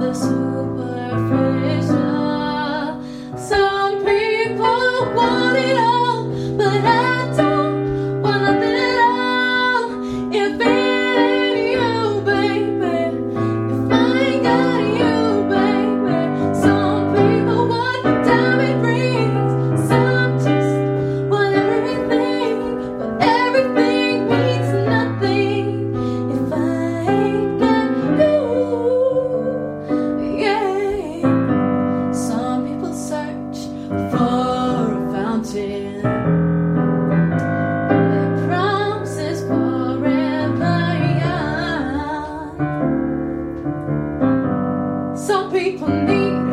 the superficial. Some people want it all, but I don't want nothing at all. If it ain't you, baby, if I ain't got you, baby. Some people want diamond rings, some just want everything, but everything means nothing if I ain't got you. Yeah. Some people search for a fountain that promises forever young. Some people need